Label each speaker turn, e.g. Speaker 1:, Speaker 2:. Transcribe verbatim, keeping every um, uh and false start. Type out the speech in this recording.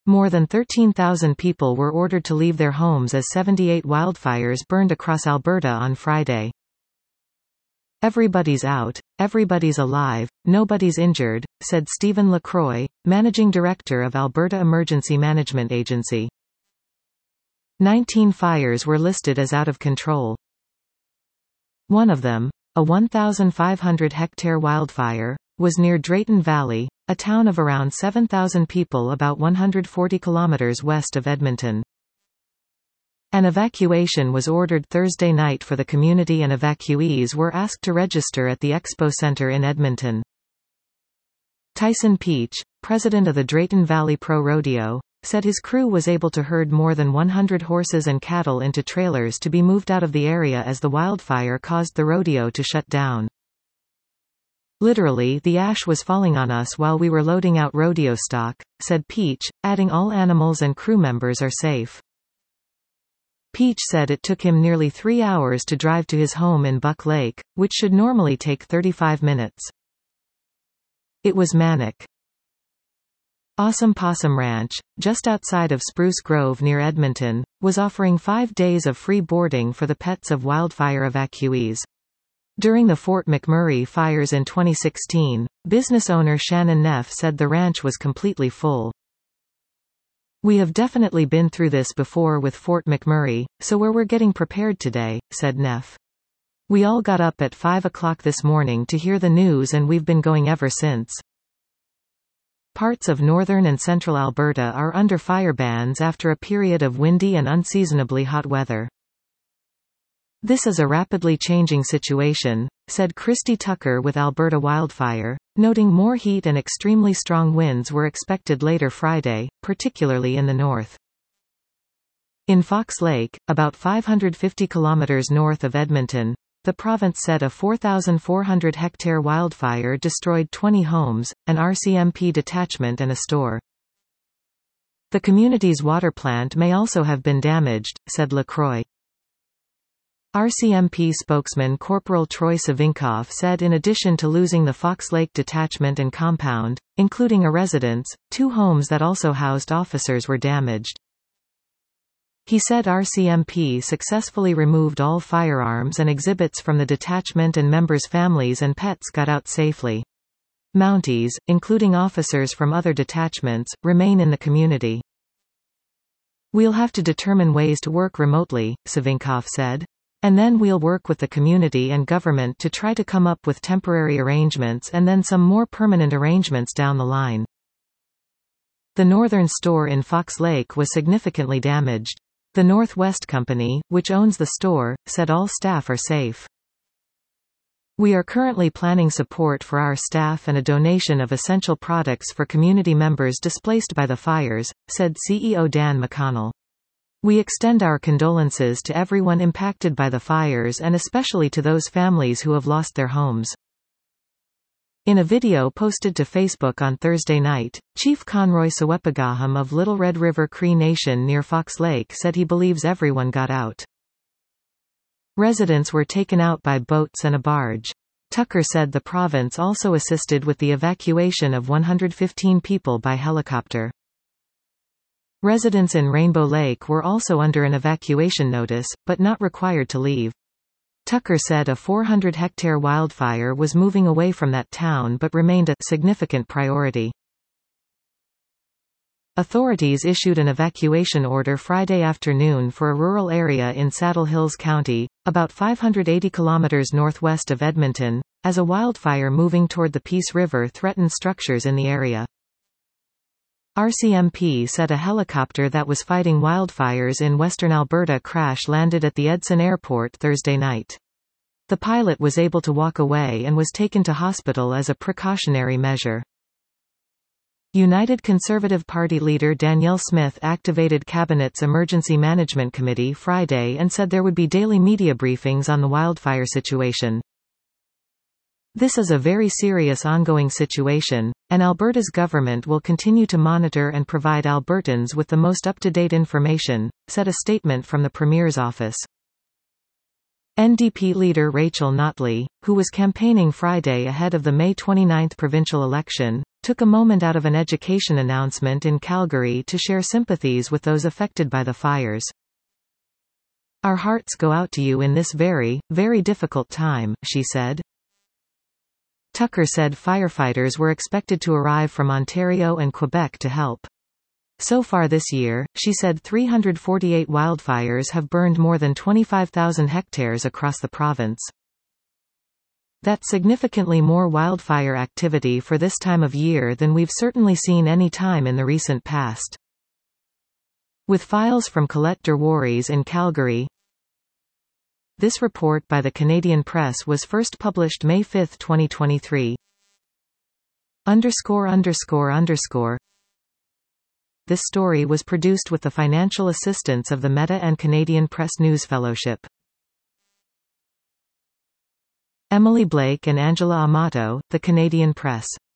Speaker 1: More than thirteen thousand people were ordered to leave their homes as seventy-eight wildfires burned across Alberta on Friday. "Everybody's out, everybody's alive, nobody's injured," said Stephen LaCroix, Managing Director of Alberta Emergency Management Agency. Nineteen fires were listed as out of control. One of them, a one thousand five hundred hectare wildfire, was near Drayton Valley, a town of around seven thousand people about one hundred forty kilometers west of Edmonton. An evacuation was ordered Thursday night for the community and evacuees were asked to register at the Expo Centre in Edmonton. Tyson Peach, president of the Drayton Valley Pro Rodeo, said his crew was able to herd more than one hundred horses and cattle into trailers to be moved out of the area as the wildfire caused the rodeo to shut down. "Literally, the ash was falling on us while we were loading out rodeo stock," said Peach, adding all animals and crew members are safe. Peach said it took him nearly three hours to drive to his home in Buck Lake, which should normally take thirty-five minutes. "It was manic." Awesome Possum Ranch, just outside of Spruce Grove near Edmonton, was offering five days of free boarding for the pets of wildfire evacuees. During the Fort McMurray fires in twenty sixteen, business owner Shannon Neff said the ranch was completely full. "We have definitely been through this before with Fort McMurray, so we're, we're getting prepared today," said Neff. "We all got up at five o'clock this morning to hear the news and we've been going ever since." Parts of northern and central Alberta are under fire bans after a period of windy and unseasonably hot weather. "This is a rapidly changing situation," said Christy Tucker with Alberta Wildfire, noting more heat and extremely strong winds were expected later Friday, particularly in the north. In Fox Lake, about five hundred fifty kilometers north of Edmonton, the province said a four thousand four hundred hectare wildfire destroyed twenty homes, an R C M P detachment and a store. "The community's water plant may also have been damaged," said LaCroix. R C M P spokesman Corporal Troy Savinkov said in addition to losing the Fox Lake detachment and compound, including a residence, two homes that also housed officers were damaged. He said R C M P successfully removed all firearms and exhibits from the detachment and members' families and pets got out safely. Mounties, including officers from other detachments, remain in the community. "We'll have to determine ways to work remotely," Savinkov said. "And then we'll work with the community and government to try to come up with temporary arrangements and then some more permanent arrangements down the line." The northern store in Fox Lake was significantly damaged. The Northwest Company, which owns the store, said all staff are safe. "We are currently planning support for our staff and a donation of essential products for community members displaced by the fires," said C E O Dan McConnell. "We extend our condolences to everyone impacted by the fires and especially to those families who have lost their homes." In a video posted to Facebook on Thursday night, Chief Conroy Sawepagaham of Little Red River Cree Nation near Fox Lake said he believes everyone got out. Residents were taken out by boats and a barge. Tucker said the province also assisted with the evacuation of one hundred fifteen people by helicopter. Residents in Rainbow Lake were also under an evacuation notice, but not required to leave. Tucker said a four hundred hectare wildfire was moving away from that town but remained a significant priority. Authorities issued an evacuation order Friday afternoon for a rural area in Saddle Hills County, about five hundred eighty kilometers northwest of Edmonton, as a wildfire moving toward the Peace River threatened structures in the area. R C M P said a helicopter that was fighting wildfires in western Alberta crash-landed at the Edson Airport Thursday night. The pilot was able to walk away and was taken to hospital as a precautionary measure. United Conservative Party leader Danielle Smith activated Cabinet's Emergency Management Committee Friday and said there would be daily media briefings on the wildfire situation. "This is a very serious ongoing situation, and Alberta's government will continue to monitor and provide Albertans with the most up-to-date information," said a statement from the Premier's office. N D P leader Rachel Notley, who was campaigning Friday ahead of the May twenty-ninth provincial election, took a moment out of an education announcement in Calgary to share sympathies with those affected by the fires. "Our hearts go out to you in this very, very difficult time," she said. Tucker said firefighters were expected to arrive from Ontario and Quebec to help. So far this year, she said three hundred forty-eight wildfires have burned more than twenty-five thousand hectares across the province. That's significantly more wildfire activity for this time of year than we've certainly seen any time in the recent past. With files from Colette Derwaries in Calgary. This report by the Canadian Press was first published May fifth twenty twenty-three. Underscore underscore underscore. This story was produced with the financial assistance of the Meta and Canadian Press News Fellowship. Emily Blake and Angela Amato, The Canadian Press.